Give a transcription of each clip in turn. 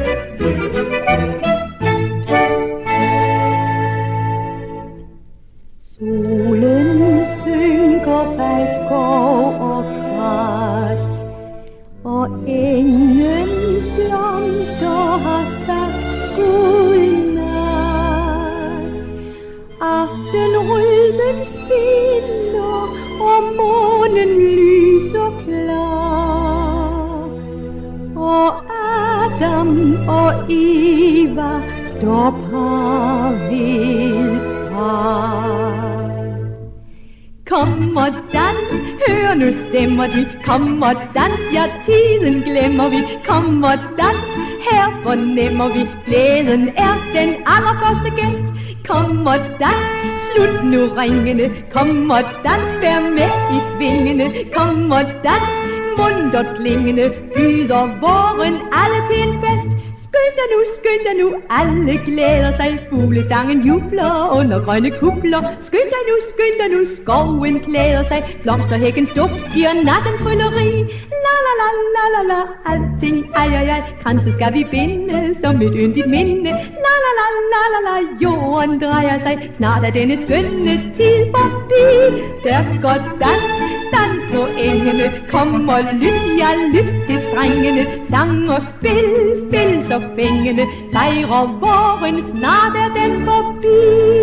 Solen synker bag skov og krat, og engens blomster har sagt godnat. Aftenrøden skinner, og månen lyser klar, og Adam og Eva står par ved par. Kom og dans, hør nu stemmer de. Kom og dans, ja tiden glemmer vi. Kom og dans, her fornemmer vi. Glæden er den allerførste gæst. Kom og dans, slut nu ringene. Kom og dans, vær med i svingene. Kom og dans, muntert klingende, byder våren alle til en fest. Skynd dig nu, alle glæder sig. Fuglesangen jubler under grønne kupler. Skynd dig nu, skoven klæder sig. Blomsterhækkens duft giver natten trylleri. La la la la la la, alting ej, kranse skal vi binde som et yndigt minde. La la la la la la, jorden drejer sig. Snart er denne skønne tid forbi. Der går dans på engene. Kom og lyt, ja lyt til strengene. Sang og spil så fængende. Fejrer våren, snart er den forbi.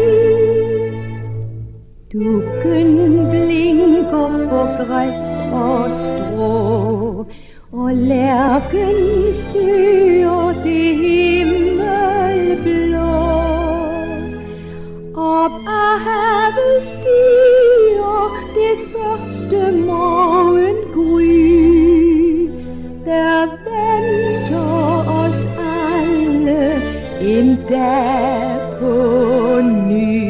Dukken blinker på græs og strå, og lærken søger det himmelblå. Op af havet stiger det første morgengry. Der venter os alle en dag på ny.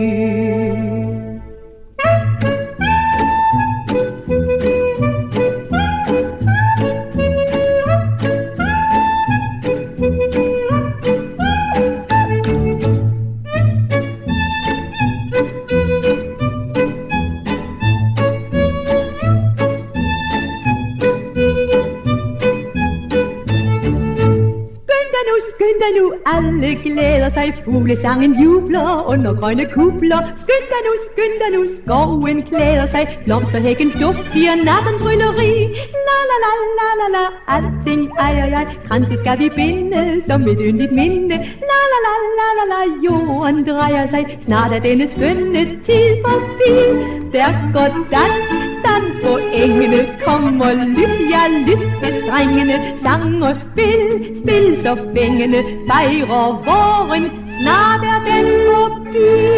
Skynd dig nu, alle glæder sig. Fuglesangen jubler under grønne kupler. Skynd dig nu, skoven klæder sig. Blomsterhækkens duft giver natten trylleri. La la la la la la, alting ej, kranse skal vi binde som et yndigt minde. La la la la la la, jorden drejer sig. Snart er denne skønne tid forbi. Der går dans på engene. Kom og lyt, ja lyt til strengene. Sang og spil så fængende. Fejrer våren, snart er den forbi.